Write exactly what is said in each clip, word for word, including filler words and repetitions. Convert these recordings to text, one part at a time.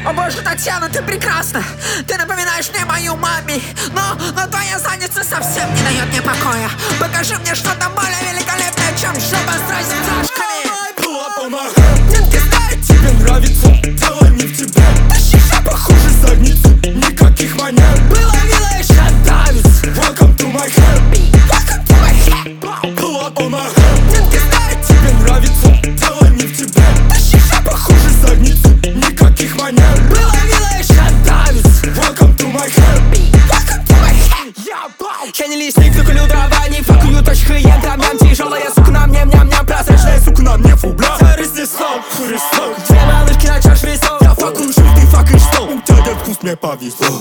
О боже, Татьяна, ты прекрасна. Ты напоминаешь мне мою маме. Но, но твоя задница совсем не дает мне покоя. Покажи мне что-то более великолепное, чем жопа с растяжками. Детки, знаю, тебе нравится. Дело не в тебе. Тащишь, похоже, задницу. Никаких манер. Было мило, я шатаюсь. Welcome to my hair. Welcome to my head. Pull up on my hair. Детки, знаю, тебе нравится. Дело не в тебе. Тащишь, похоже, задницу. Никаких манер. Было мило, я шатаюсь. Welcome to my hair. Welcome to my head. Я не лишник, но кулю дрова, не факую точка ям ням тяжелая сука на мне, ням-ням, прозрачная сука на мне, фу, бля. Разнесло, христос. Две малышки на чаше весов. Я факую, что ты факаешь стол. У тебя вкус мне повезло.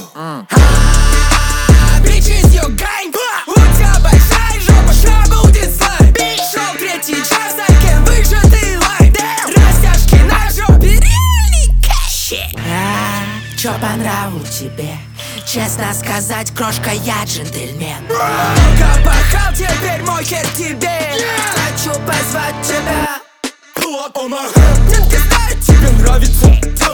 Bitches, you gang. У тебя большая жопа, что будет слайм. Шел третий час, I can выжатый лайм. Растяжки на жопе, реальный кэши. А, чё по нраву тебе? Честно сказать, крошка, я джентльмен. Много пахал, теперь мой хер тебе. Хочу позвать тебя. Pull up on my hair. Детки, знаю, Тебе нравится.